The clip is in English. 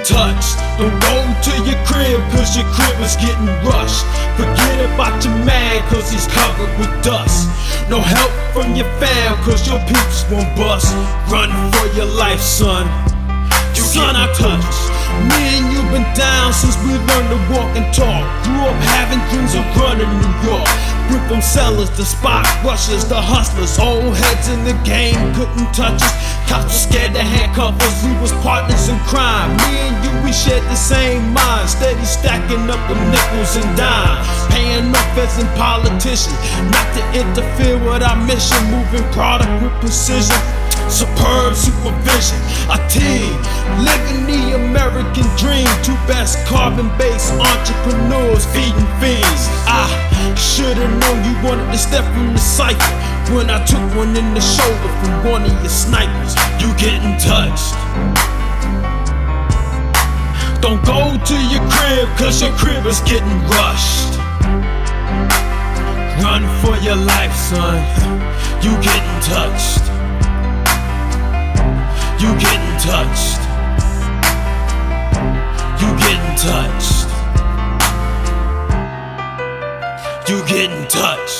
touched. Don't go to your crib cause your crib is getting rushed. Forget about your man cause he's covered with dust. No help from your fam cause your peeps won't bust. Run for your life, son. Son, I touched. Me and you been down since we learned to walk and talk. Grew up having dreams of running New York. Went from sellers to spot rushers to hustlers. Old heads in the game couldn't touch us. Cops were scared to handcuff us. We was partners in crime. Me and you, we shared the same mind. Steady stacking up the nickels and dimes. Paying off as in politicians, not to interfere with our mission. Moving product with precision. Superb supervision, a team living the American dream. Two best carbon-based entrepreneurs feeding fiends. I should've known you wanted to step from the cypher when I took one in the shoulder from one of your snipers. You getting touched. Don't go to your crib cause your crib is getting rushed. Run for your life, son. You getting touched. You getting touched. You getting touched. You getting touched.